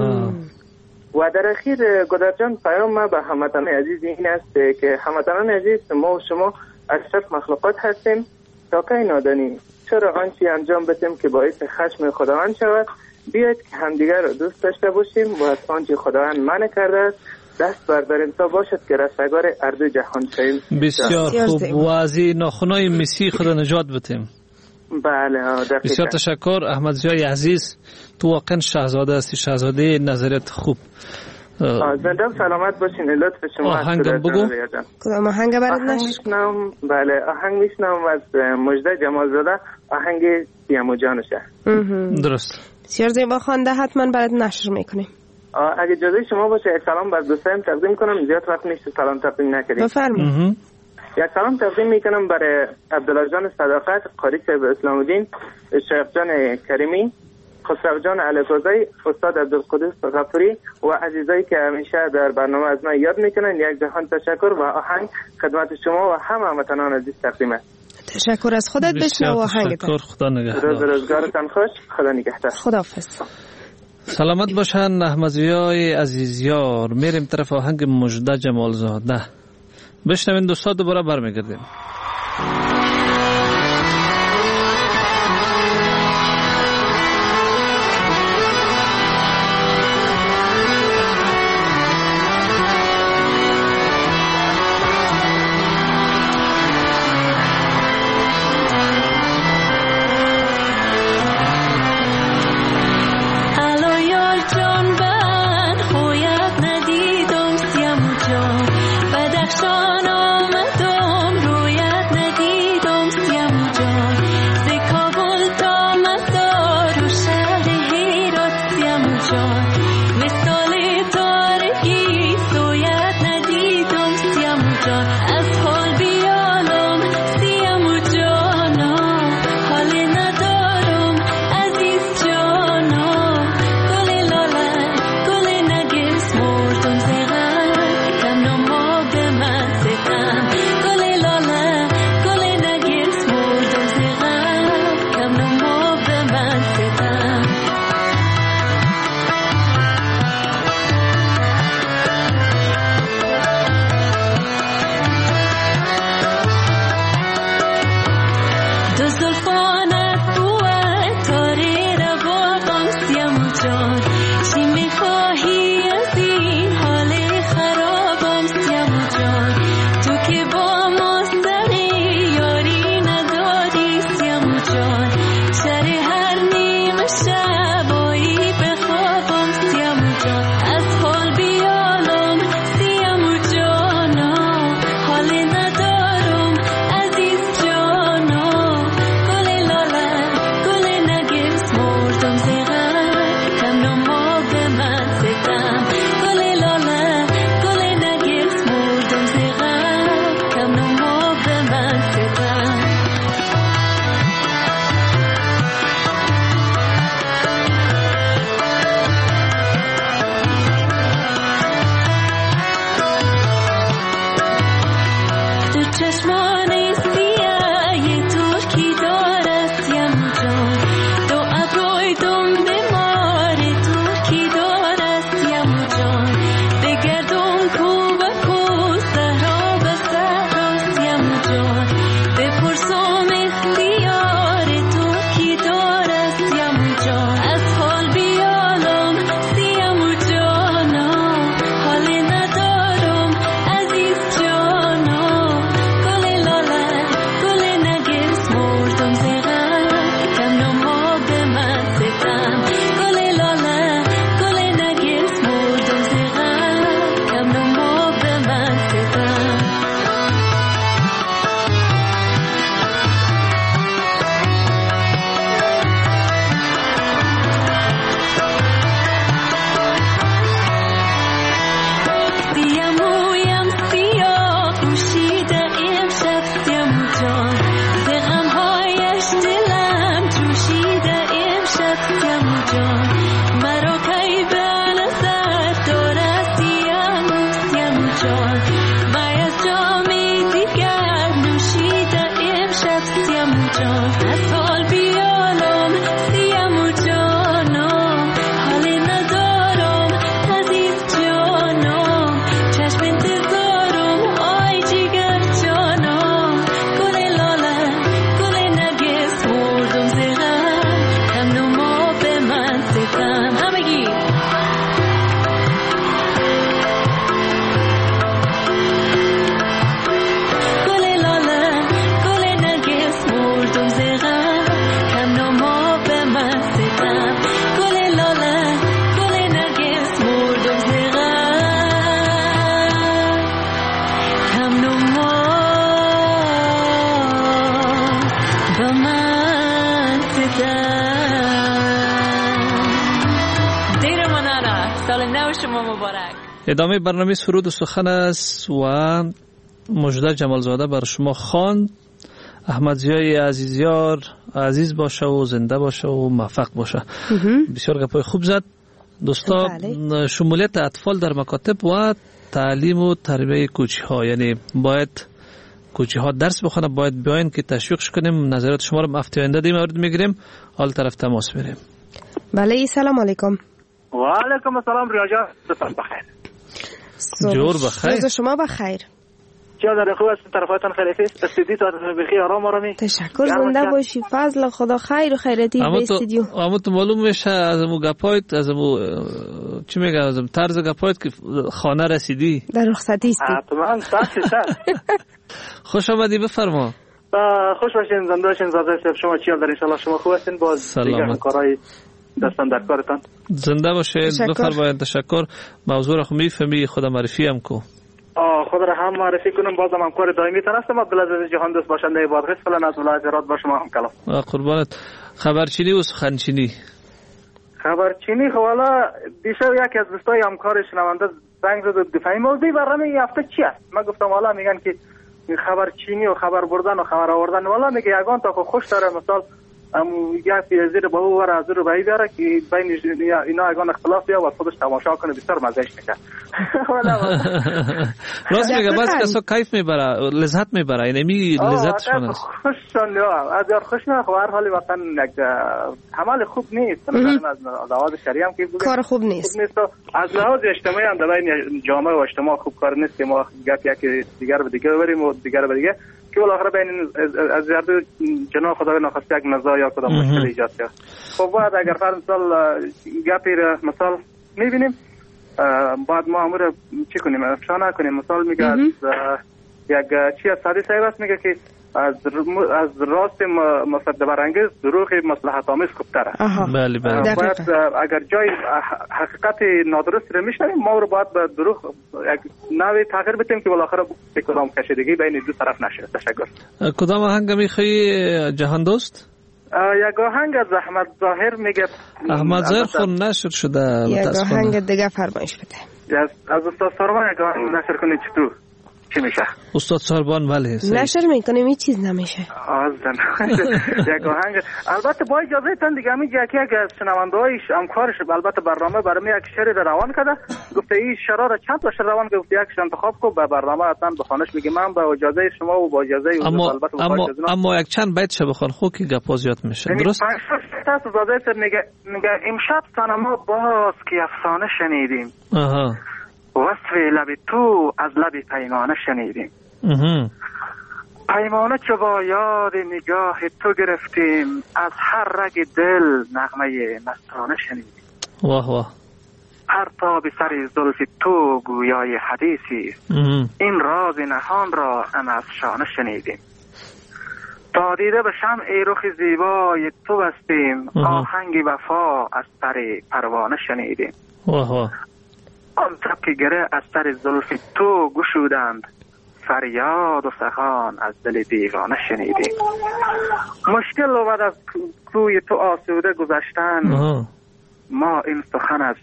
و در اخیر گدرجان پیام ما به هموطنان عزیز این است که هموطنان عزیز ما و شما اشرف مخلوقات هستیم. تا کی نادانی چرا آنچه انجام بدیم که باعث خشم خداوند شود؟ بیاید که همدیگر را دوست داشته باشیم و از آنچه خداوند منع کرده است دست برداریم تا باشد که رستگار اردو جهان شویم. بسیار خوب. و از این ناخنای مسی خدا نجات بدیم. بله دقیقا. بسیار تشکر احمد زیای عزیز، تو واقعا شاهزاده هستی، شاهزاده نظریت خوب. زنده سلامت باشین. لطف شما. آهنگم بگو. کدام آهنگ برات میشنم؟ بله آهنگ میشنم از مجده جمالزاده، آهنگ سیامو جانشه. درست. بسیار زیبا خوانده، حتما برات نشر میکنیم. اگه اجازه شما باشه یک سلام بر دوستایم تقدیم کنم، زیاد وقت نیست سلام تقدیم نکردیم. بفرمایید. یک سلام تقدیم میکنم برای عبدالله جان صداقت، قاری صاحب اسلام الدین، شیخ جان کریمی، خسرو جان علکوزی، استاد عبدالقدوس غفوری و عزیزایی که همیشه در برنامه از من یاد میکنن. یک جهان تشکر و آهنگ خدمت شما و همه هموطنان عزیز تقدیم است. تشکر از خودت. بشنو آهنگت. تشکر. خدا نگهدار. روزگارتان خوش. خدا نگهدار. خداحافظ. سلامت باشن احمدزیای عزیزیار. میریم طرف آهنگ مجده جمالزاده. بشنوین دوستا، دوباره برمیگردیم. بدخشان آمدم رویت ندید دیر منانا سال نو شما مبارک. ادامه برنامه سرود و سخن است و مجده جمالزاده بر شما خواند. احمد ضیای عزیزیار عزیز باشه و زنده باشه و موفق باشه. بسیار گپای خوب زد. دوستا شمولیت اطفال در مکاتب و تعلیم و تربیه کوچی‌ها، یعنی باید کوچی‌ها درس بخونه، باید بیاین که تشویقش کنیم. نظرات شما رو هفته آینده در مورد میگیریم. حال طرف تماس میریم. بله سلام علیکم. و علیکم السلام ریاض بخیر. جور بخیر. روز شما بخیر. چه در خوب است طرفاتون خیلی است. استودیو تا بخیر آرام آرامی. تشکر زنده باشی. فضل خدا خیر و خیراتی به استودیو. اما تو معلوم میشه از مو گپایت از مو چی میگم از طرز گپایت که خانه رسیدی. در رخصتی استی. حتما صد. خوش آمدی بفرما. خوش باشین زنده باشین زاده صاحب. شما چی حال دارین؟ ان شاء الله شما خوب هستین؟ باز دیگه کارهای دستان در کارتان. زنده باشین. بفرمایید. تشکر. موضوع رو میفهمی خدا معرفی هم کو. خود را هم معرفی کنم. بازم همکار دائمی تان هستم. عبدالعزیز جهان دوست باشنده بادغیس فلان از ولایت هرات با شما هم کلام. قربانت. خبرچینی و سخنچینی. خبرچینی حوالا دیشب یکی از دوستای همکار شنونده زنگ زد دفاعی موضوعی برنامه این هفته چی است؟ من گفتم والا میگن که خبرچینی و خبر بردن و خبر آوردن والا میگه یگان تا خوش داره. مثال یک زیر به او ور از رو بایی بیاره که بین اینا یگان اختلاف یا و خودش تماشا کنه بسیار مزهش میشه. راست میگه بعض کسا کیف میبره لذت میبره اینمی لذتشون است. خوششون از یار خوش نه. خب هر حالی واقعا یک عمل خوب نیست. مثلا از لحاظ شرعی هم که کار خوب نیست. از لحاظ اجتماعی هم در بین جامعه و اجتماع خوب کار نیست که ما گپ یک دیگر به دیگه ببریم و دیگر به دیگه که بالاخره بین از هر دو جناح خدای ناخواسته یک نزاع یا کدام مشکل ایجاد کرد. خب بعد اگر فرض مثال گپی را مثال میبینیم بعد ما امور چی کنیم افشا نکنیم. مثال میگه از یک چی از سادی صاحب است میگه که از راست مصدق برانگیز دروغ مصلحت آمیز خوبتره. بله بله. باید اگر جای حقیقت نادرست رو میشنویم ما رو باید به دروغ یک نوعی تغییر بدیم که بالاخره کدام کشیدگی بین دو طرف نشه. تشکر. کدام آهنگ میخوای جهان دوست؟ یک آهنگ از احمد ظاهر میگه. احمد ظاهر خود نشر شده. یک آهنگ دیگه فرمایش بده. از استاد ساربان یک آهنگ نشر کنید چطور چی میشه؟ استاد ساربان ولی نشر میکنیم این چیز نمیشه. یک آهنگ البته با اجازه تان دیگه همین یکی از شنونده‌هایش همکارش البته برنامه برای یک شعر روان کرده. گفته این شعر را چند تا شعر روان گفته یکش انتخاب کو به برنامه حتما بخونش. میگه من با اجازه شما و با اجازه البته اما یک چند بیت شه بخون خو که گپا زیاد میشه. درست؟ تاسو اجازه میگه امشب سنما باز که افسانه شنیدیم. وصف لب تو از لب پیمانه شنیدیم. پیمانه چه با یاد نگاه تو گرفتیم از هر رگ دل نغمه مستانه شنیدیم. واه واه. هر تا به سر زلف تو گویای حدیثی این راز نهان را هم از شانه شنیدیم. تا دیده به شمع رخ زیبای تو بستیم آهنگ وفا از سر پروانه شنیدیم. واه واه. آن شب که گره از سر زلف تو گشودند فریاد و سخن از دل دیوانه شنیدیم. مشکل و بعد از کوی تو آسوده گذشتن ما این سخن از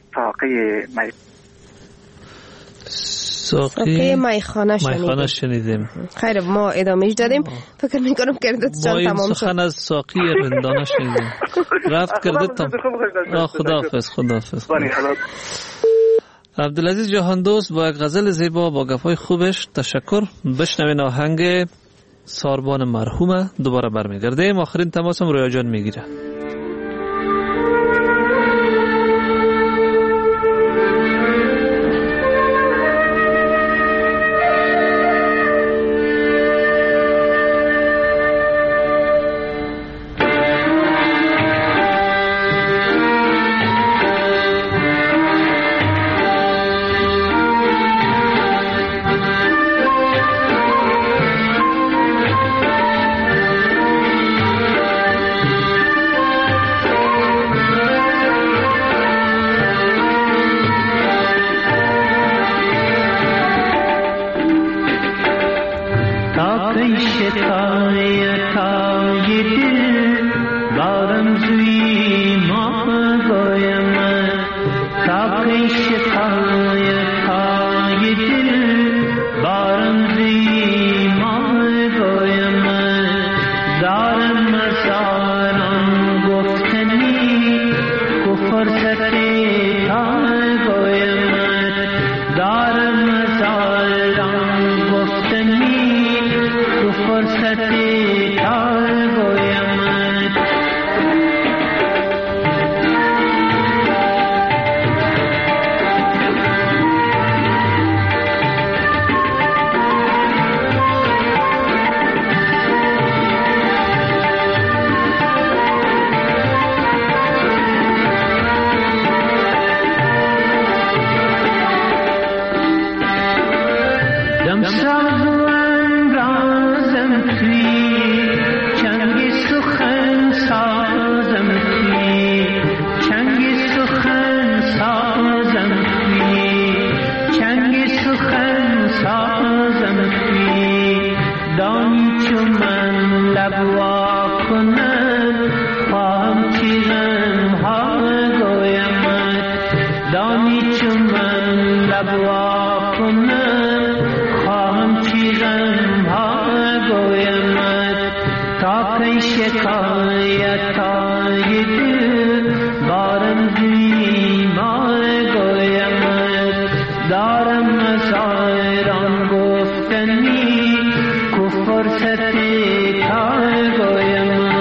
ساقی میخانه شنیدیم. خیر ما ادامهش دادیم. فکر میکنم کردت جان تمام شد. ما این سخن از ساقی رندانه شنیدیم. رفت کردت تمام. خداحافظ. عبدالعزیز جهان دوست با یک غزل زیبا با گپای خوبش تشکر. بشنوین آهنگ ساربان مرحومه. دوباره برمیگردیم. آخرین تماسم رویا جان میگیره. دارم زیما گویمت دارم از آیران گفتنی کو فرصتی تا گویمت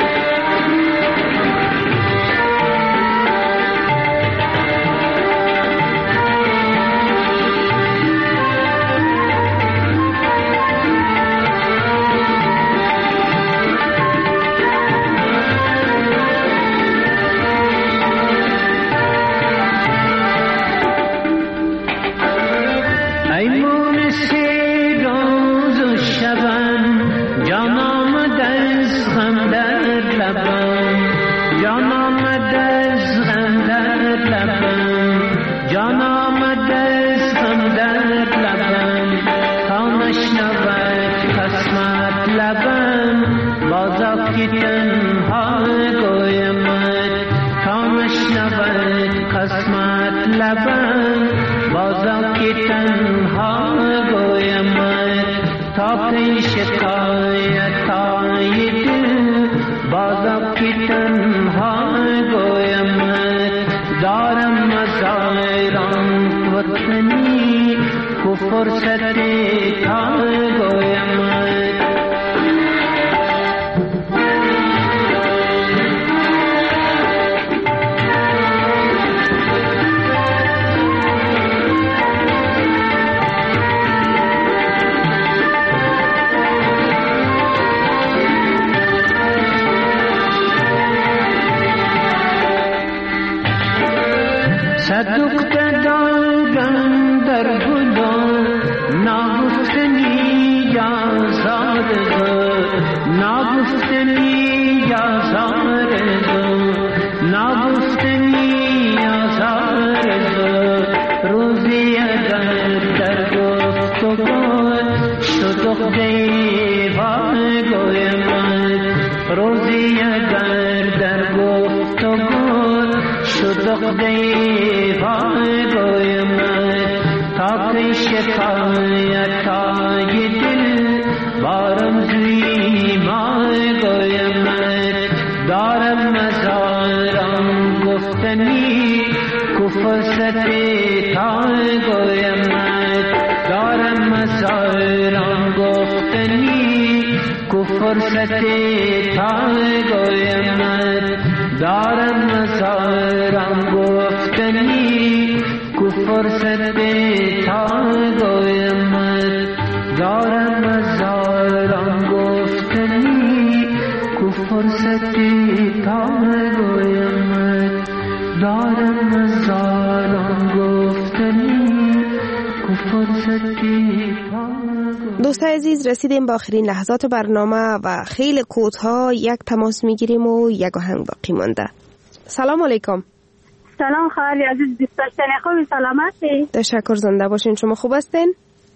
دوستای عزیز، رسیدیم به آخرین لحظات برنامه و خیلی کوتاه یک تماس میگیریم و یک آهنگ باقی مانده. سلام علیکم. سلام خواهر عزیز، دوستان خوبی؟ سلامتی؟ تشکر، زنده باشین. شما خوب هستین؟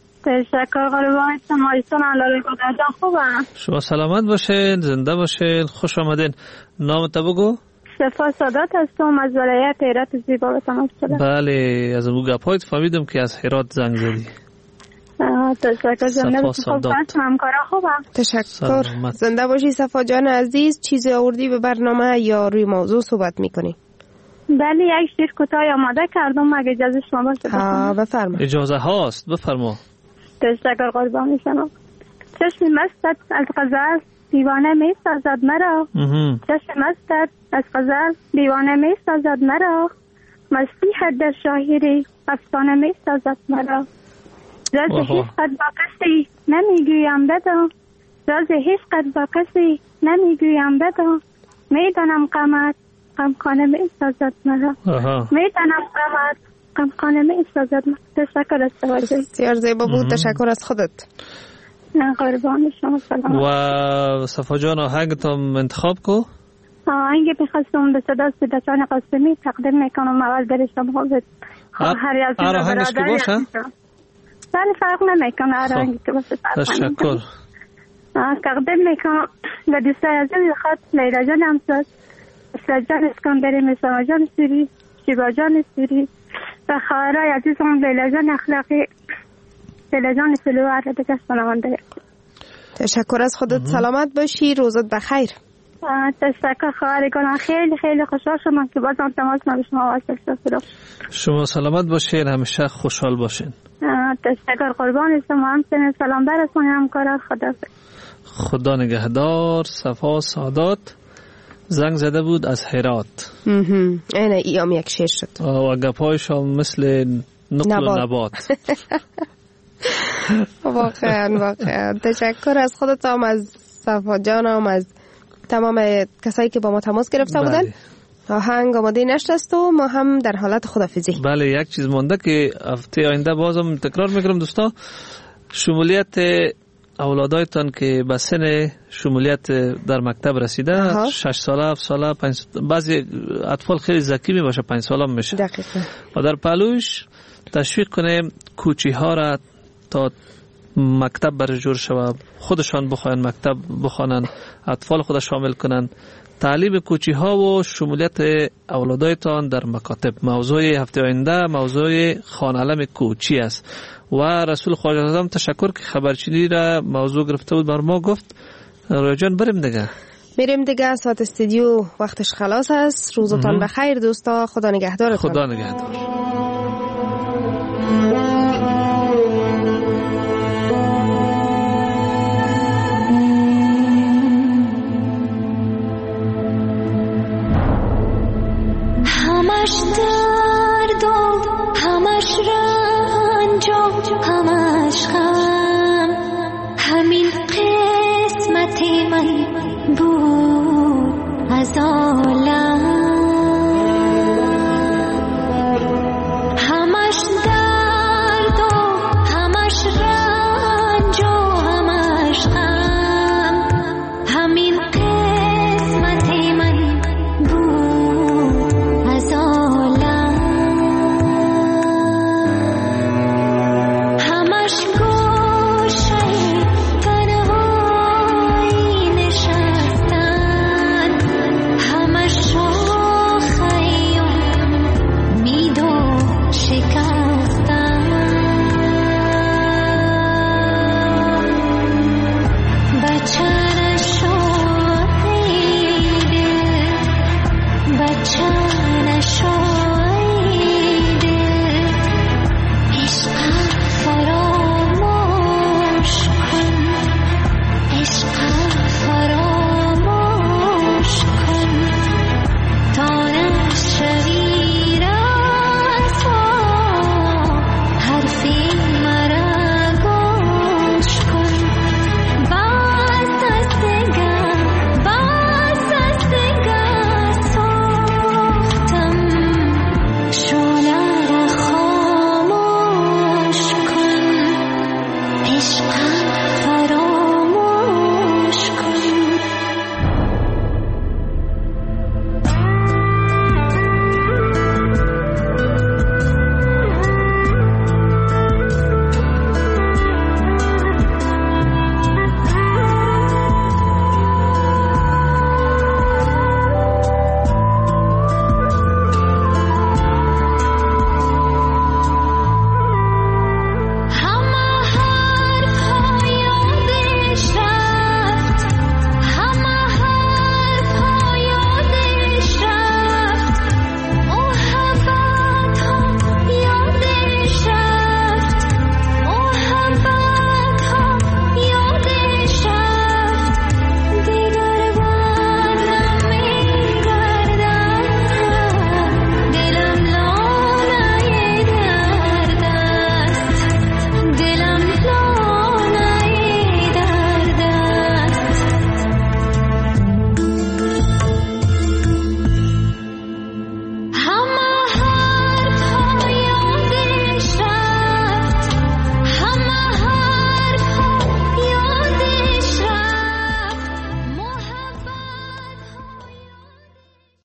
تشکر قربان شما. ایشون الله خدا جان خوبه؟ شما سلامت باشین، زنده باشین، خوش آمدین. نامت بگو. صفا سادات هستم از ولایت هرات زیبا به تماس شدم. بله، از اون گپایت فهمیدم که از هرات زنگ زدی. تشکر زنده خوبم. تشکر، زنده باشی صفا جان عزیز. چیزی آوردی به برنامه یا روی موضوع صحبت میکنی؟ بله، یک شعر کوتاه آماده کردم، اگه اجازه شما باشه. بفرما. اجازه هاست، بفرما. تشکر قربان شما. چشم مستت از غزل دیوانه می سازد مرا، چشم مستت از غزل دیوانه می سازد مرا، مستی حد در شاهری افسانه می سازد مرا. راز هیچ قد با کسی نمیگویم بدم، راز هیچ قد با کسی نمیگویم بدم، میدانم غمت غمخانه می سازد مرا، میدانم غمت غمخانه می سازد مرا. تشکر از توجه. بسیار زیبا بود. تشکر از خودت. قربان شما. سلام. و صفا جان آهنگتم انتخاب کو؟ آهنگ بخواستم به صدا سیدتان قاسمی تقدیم میکنم. اول در شما هر از این آهنگش که باشه؟ بله، فرق نمیکنه. آهنگی که باشه. تشکر. تقدیم میکنم به دوستای عزیز خود لیلا جان همساز، اسلام جان اسکندری، مسا جان سوری، شیبا جان سوری و خواهرای عزیزم لیلا جان اخلاقی، لیلا جان سلوار دیگه شنونده. تشکر از خودت. سلامت باشی، روزت بخیر. تشکر خواهر گلم. خیلی خیلی خوشحال شدم که بازم تماس ما به شما وصل شد. شما سلامت باشین، همیشه خوشحال باشین. تشکر قربان شما. همچنین سلام برسونید همکارا. خدا نگهدار. صفا سادات زنگ زده بود از هرات. اینه ایام یک شیر شد و گپایش هم مثل نقل و نبات. واقعا تشکر از خودتم، از صفا جانم، از تمام کسایی که با ما تماس گرفته بودن. آهنگ آماده نشست و ما هم در حالت خدافظی. بله، یک چیز مونده که هفته آینده بازم تکرار میکنم دوستا، شمولیت اولادایتان که به سن شمولیت در مکتب رسیده، 6 ساله، 7 ساله، 5 بعضی اطفال خیلی ذکی می باشه، 5 ساله میشه. دقیقاً. و در پهلوش تشویق کنه کوچی ها را تا مکتب برجور شوه، خودشان بخواین مکتب بخوانن، اطفال خود شامل کنن. تعلیم کوچی ها و شمولیت اولادایتان در مکاتب موضوع هفته آینده موضوع خان علم کوچی است. و رسول خواجه اعظم تشکر که خبرچینی را موضوع گرفته بود بر ما گفت. رویا جان بریم دیگه ساعت استودیو وقتش خلاص است. روزتان بخیر دوستا، خدا نگهدارتان. خدا نگهدار. همش درد و همش رنج و همش غم، همین قسمت من بود از عالم. همش درد و همش رنج و همش غم، همین قسمت من بود از عالم. همش گوشه تنهایی نشستن، همش شاخه امید و شکستن. بچه نشو ای دل، بچه نشو